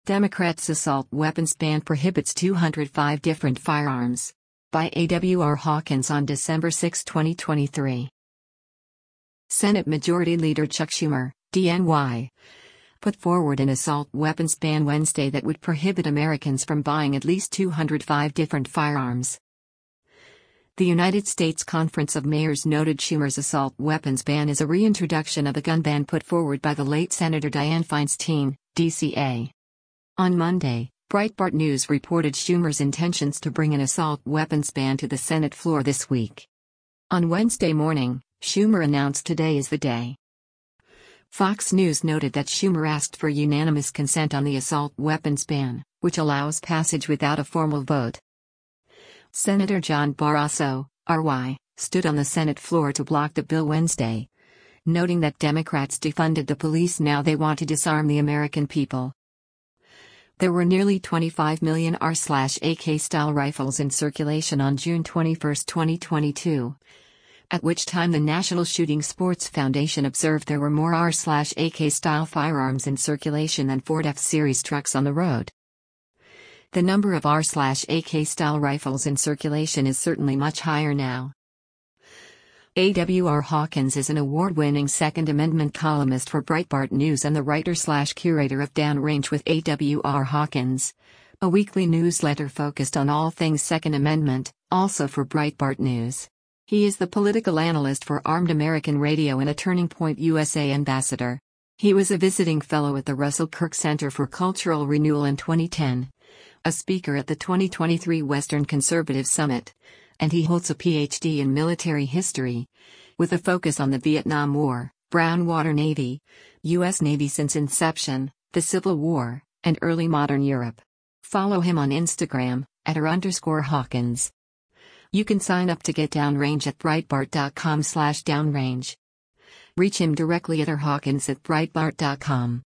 Democrats' assault weapons ban prohibits 205 different firearms. By A.W.R. Hawkins on December 6, 2023. Senate Majority Leader Chuck Schumer, DNY, put forward an assault weapons ban Wednesday that would prohibit Americans from buying at least 205 different firearms. The United States Conference of Mayors noted Schumer's assault weapons ban is a reintroduction of a gun ban put forward by the late Senator Dianne Feinstein, DCA. On Monday, Breitbart News reported Schumer's intentions to bring an assault weapons ban to the Senate floor this week. On Wednesday morning, Schumer announced today is the day. Fox News noted that Schumer asked for unanimous consent on the assault weapons ban, which allows passage without a formal vote. Senator John Barrasso, RY, stood on the Senate floor to block the bill Wednesday, noting that Democrats defunded the police, now they want to disarm the American people. There were nearly 25 million R/AK-style rifles in circulation on June 21, 2022, at which time the National Shooting Sports Foundation observed there were more R/AK-style firearms in circulation than Ford F-Series trucks on the road. The number of R/AK-style rifles in circulation is certainly much higher now. A.W.R. Hawkins is an award-winning Second Amendment columnist for Breitbart News and the writer/curator of Downrange with A.W.R. Hawkins, a weekly newsletter focused on all things Second Amendment, also for Breitbart News. He is the political analyst for Armed American Radio and a Turning Point USA ambassador. He was a visiting fellow at the Russell Kirk Center for Cultural Renewal in 2010, a speaker at the 2023 Western Conservative Summit, and he holds a Ph.D. in military history, with a focus on the Vietnam War, Brown Water Navy, U.S. Navy since inception, the Civil War, and early modern Europe. Follow him on Instagram, @r_Hawkins. You can sign up to get Downrange at Breitbart.com/downrange. Reach him directly at rhawkins@breitbart.com.